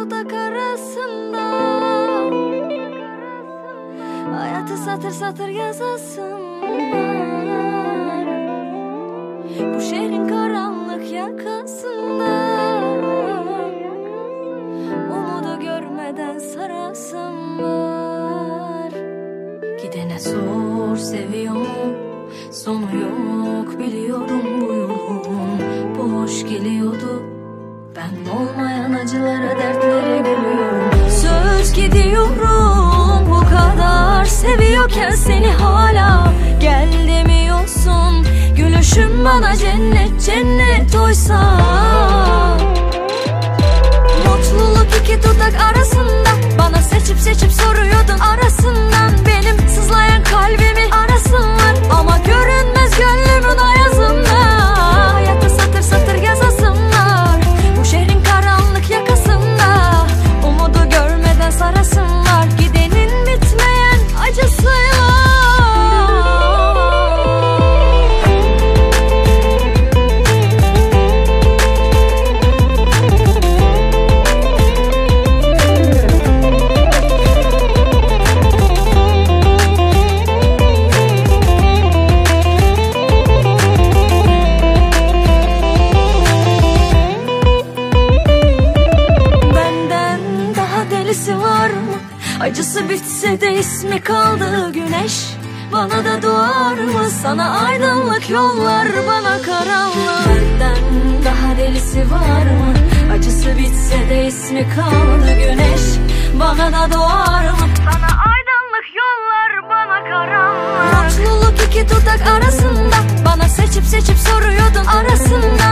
dudak arasında hayatı satır satır yazasın var. Bu şehrin karanlık yakasında umudu görmeden sarasın var. Gidene sor seviyorum, sonu yok biliyorum bu yolun. Boş geliyordu, ben olmayan acılara dertlere gülüyorum. Söz gidiyorum, bu kadar seviyorken seni hala gel demiyorsun. Gülüşün bana cennet cennet oysa. Mutluluk iki dudak arasında, bana seçip seçip soruyordun arasından. Benim sızlayan kalbimi arasınlar ama görünmez gönlümün ayazında. Hayatı satır satır yazasınlar, bu şehrin karanlık yakasında umudu görmeden sarasınlar. Gidenin bitmeyen acısıyla. Var mı? Acısı bitse de ismi kaldı güneş. Bana da doğar mı? Sana aydınlık yollar, bana karanlık. Benden daha delisi var mı? Acısı bitse de ismi kaldı güneş. Bana da doğar mı? Sana aydınlık yollar, bana karanlık. Mutluluk iki dudak arasında, bana seçip seçip soruyordun arasında.